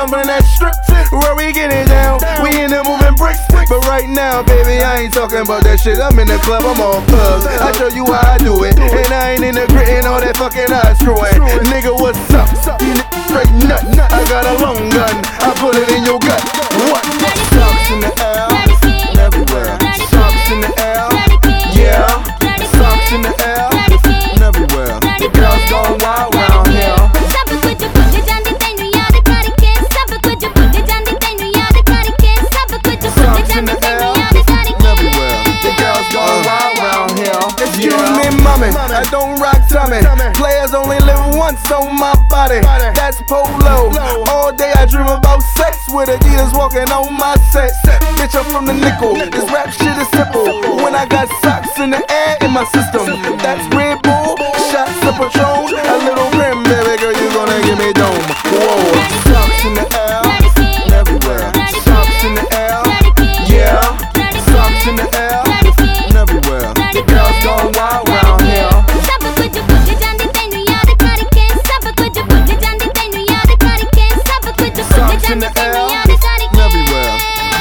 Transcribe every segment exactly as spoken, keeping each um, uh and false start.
I'm from that strip where we get it down. We in there moving bricks, but right now, baby, I ain't talking about that shit. I'm in the club, I'm all plugs. I show you how I do it, and I ain't in the grit and all that fucking eye screwing. Nigga, what's up? You niggas straight nut. I got a long gun, I put it in your gut. What? Socks in the air, and everywhere. Socks in the air, yeah. Socks in the air, and everywhere. The girls going wild round here. Socks in the air, and everywhere. The girls going wild round here. Excuse me, mommy, I don't rock tummy. Players only live once on my body. That's polo. All day I dream about sex with Adidas walking on my set. Bitch, I'm from the nickel. This rap shit is simple. When I got socks in the air in my system, that's Red Bull, shots of Patron, a little rim, baby girl, you gonna give me dome. Whoa, socks in the air, and everywhere. Socks in the air, yeah. Socks in the air, and everywhere. The girls going wild round here. Socks in the air, and everywhere.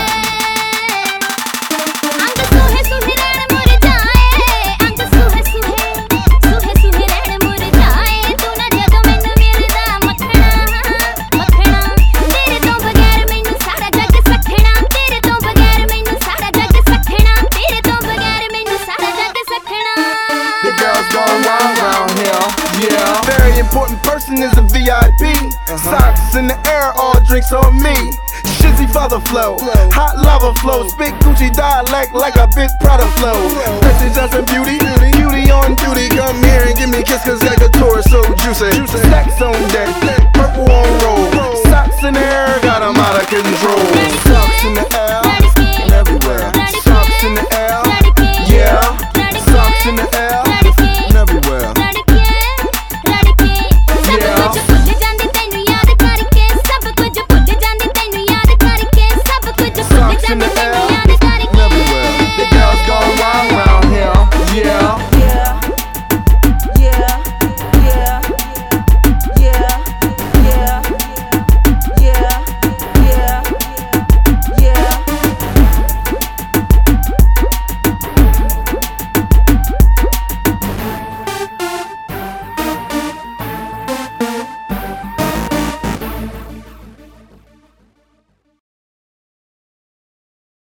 The girls going wild round here, yeah. Very important person is a V I P. Socks in the air, all drinks on me. Shizzy father flow, hot lava flow. Spit Gucci dialect like a big Prada flow. Bessie Johnson beauty, beauty on duty. Come here and give me a kiss cause that couture is so juicy. Stacks on deck, purple on roll. Socks in the air, got 'em out of control. Socks in the air,